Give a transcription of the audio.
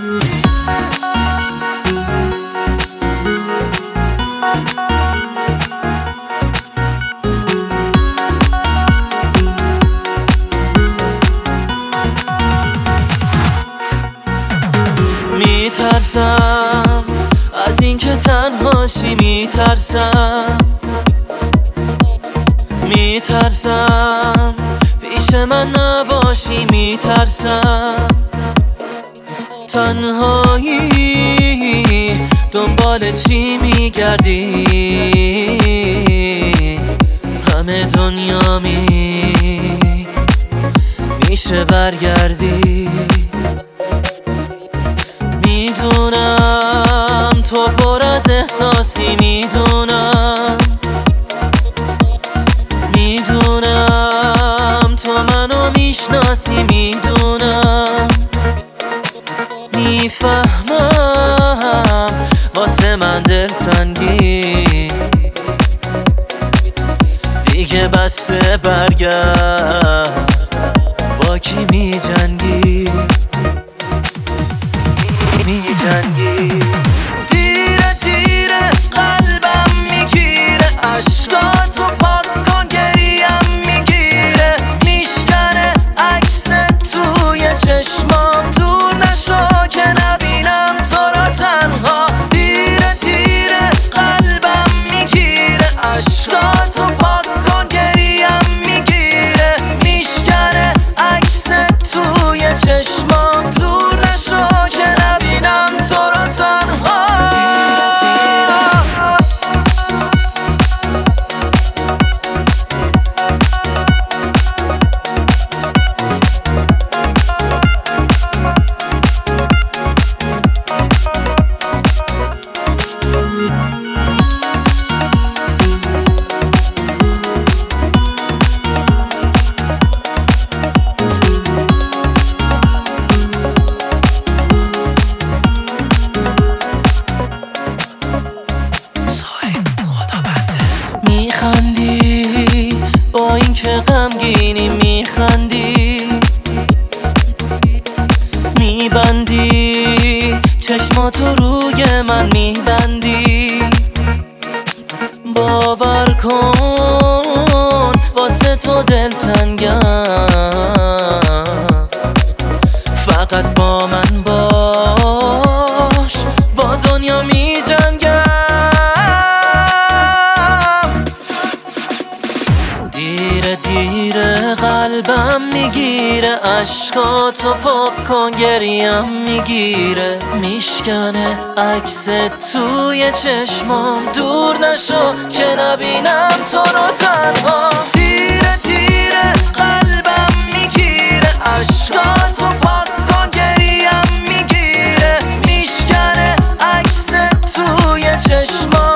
میترسم از اینکه تنهاشی، میترسم پیش من نباشی، میترسم تنهایی دنبال چی میگردی؟ همه دنیا میشه برگردی. میدونم تو پر از احساسی، میدونم تو منو میشناسی، میدونم میفهمم واسه من دلتنگی دیگه بسه، برگرد با کی میجنگی؟ دیره دیره قلبم میگیره، عشقاتو پاک کن گریم میگیره، میشکنه عکس توی چشمام، دور نشو که نبینم تو رو تنها. دیره دیره قلبم میگیره، عشقاتو پاک کن گریم میگیره، میشکنه عکس توی چشمام، دور نشو که نبینم تو رو تنها. میخندی با این که غمگینی، میخندی میبندی چشماتو روی من، میبندی باور کن واسه تو دلتنگم، فقط با من باش، با دنیا میجنگم. دیره دیره قلبم میگیره، عشقاتو پاک کن گریم میگیره، میشکنه عکس توی چشمام، دور نشو که نبینم تو رو تنها. دیره دیره قلبم میگیره، عشقاتو پاک کن گریم میگیره، میشکنه عکس توی چشمام.